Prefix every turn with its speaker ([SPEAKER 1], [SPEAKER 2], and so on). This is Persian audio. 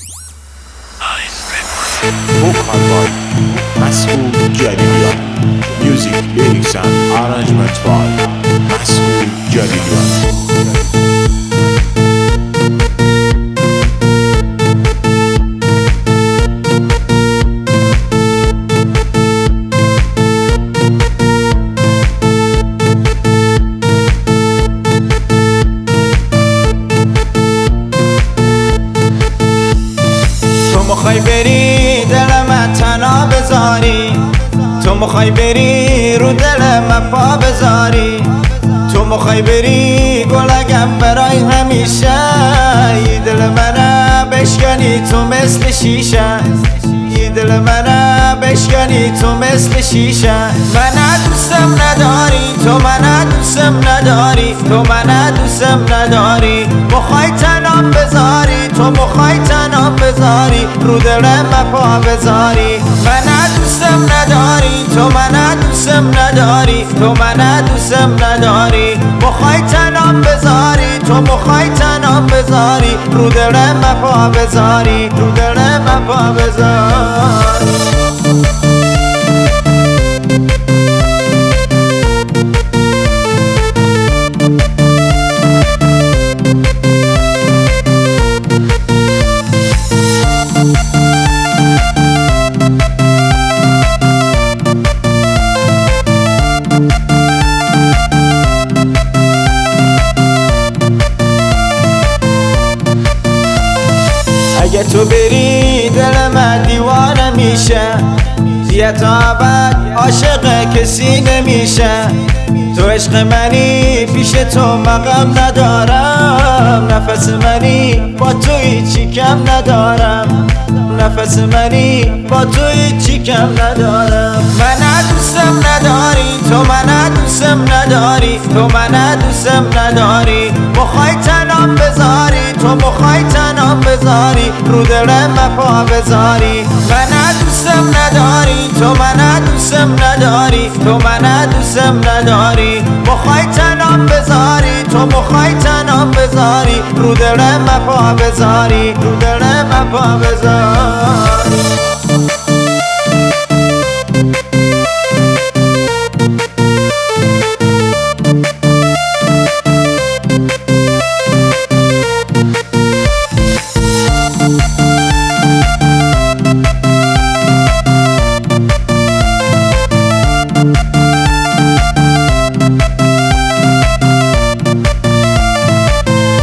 [SPEAKER 1] Vocal by Masoud Jalilian. Music, lyrics and arrangement by Masoud Jalilian.
[SPEAKER 2] میخوای بری دل من تنها بذاری، تو میخوای بری رو دل من پا بذاری، تو میخوای بری گلگم برای همیشه، یه دل منه بشکنی تو مثل شیشه، یه دل منه بشکنی تو مثل شیشه. من دوستم نداری، تو من دوستم نداری، تو من دوستم نداری، میخوای تنام بذاری، تو میخوای تنام بذاری رو دل من پا بذاری. من دوستم نداری، تو من دوستم نداری، تو من دوستم نداری، میخوای تنام بذاری، تو میخوای تنام بذاری رو دل من پا بذاری، رو دل من پا بذاری. اگه تو بری دل من دیوانه میشه، دیگه تا ابد عاشق کسی نمیشه. تو عشق منی پیش تو مقام ندارم، نفس منی با تو هیچی کم ندارم، نفس منی با تو هیچی کم ندارم. من دوستم نداری، تو من دوستم نداری، تو من دوستم نداری، میخوای تنام بذاری، تو میخوای تنام بذاری رو دل من پا بذاری. من دوستم نداری، تو من دوستم نداری، تو من دوستم نداری، میخوای تنام بذاری، تو میخوای تنام بذاری رو دل من پا بذاری، رو دل من پا بذاری.